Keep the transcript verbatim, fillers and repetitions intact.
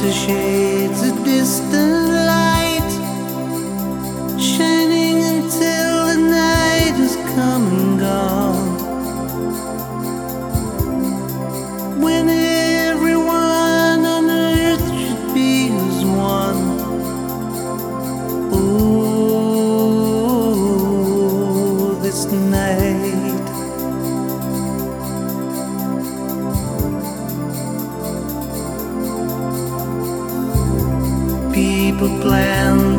to shades of distant light, shining until the night has come and gone. When everyone on earth should be as one. Oh, this night. People plan